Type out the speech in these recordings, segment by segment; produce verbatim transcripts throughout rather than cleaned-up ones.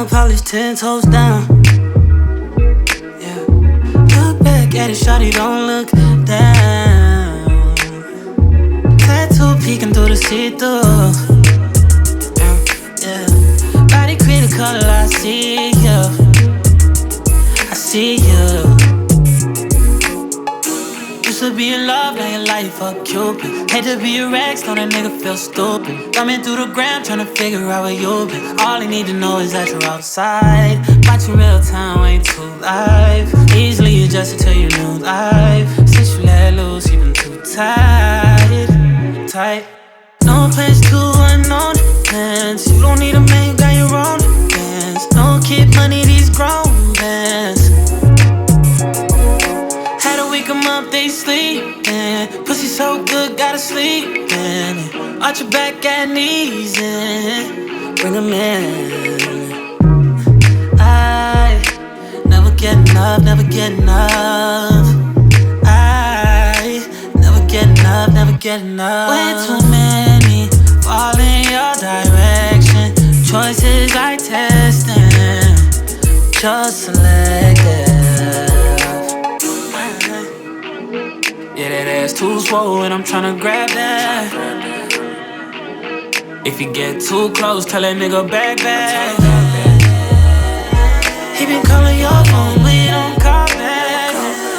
polish ten toes down. Yeah. Look back at it, shawty, don't look down. Tattoo peeking through the see-through. Yeah, yeah. Body create a color, I see you. I see you. Used to be in love, now your life a Cupid. Hate to be a ex, know that nigga feel stupid. Thumbing through the gram, tryna figure out where you been. All I need to know is that you're outside. Watching real time, ain't too live. Easily adjusted to your new life. Since you let loose, you been too tight. Tight. No plans too unknown plans. You don't need a man, you got your own plans. No kid money, these grown plans. Come up, they sleepin'. Pussy so good, gotta sleep in. Arch your back and knees in. Bring 'em in. I never get enough, never get enough. I never get enough, never get enough. Way too many fall in your direction. Choices like testing, just selected. Yeah, that ass too swollen, I'm tryna grab that. If you get too close, tell that nigga back back. He been calling your phone, but you don't call back.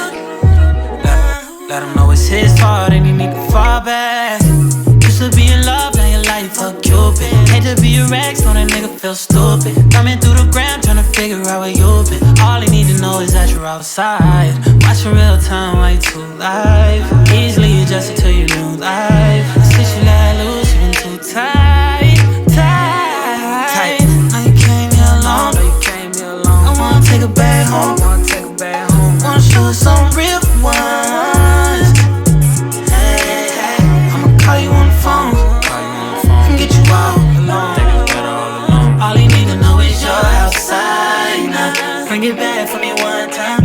Let, let him know it's his fault and he need to fall back. Used to be in love, now your life a Cupid. Hate to be a ex, know that nigga feel stupid. Thumbing through the gram, tryna figure out where you been. All I need to know is that you're outside. Watching real time, way too live. Easily adjusted to your new life. Since you let loose, you been too tight, tight, tight. Now you came here alone. Know you came here alone. I wanna take her back home. Wanna take her back home. Wanna show her some real ones. Hey, hey. I'ma call you on the phone. Call you on the phone. And get you all alone. Think it's better all alone. All you need to know is you're outside now. Bring it back for me one time.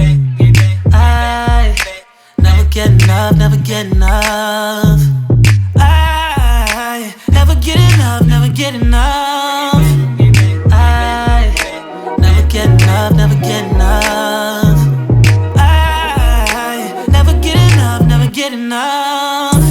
Get enough, never get enough. I never get enough, never get enough. I never get enough, never get enough. I never get enough, never get enough.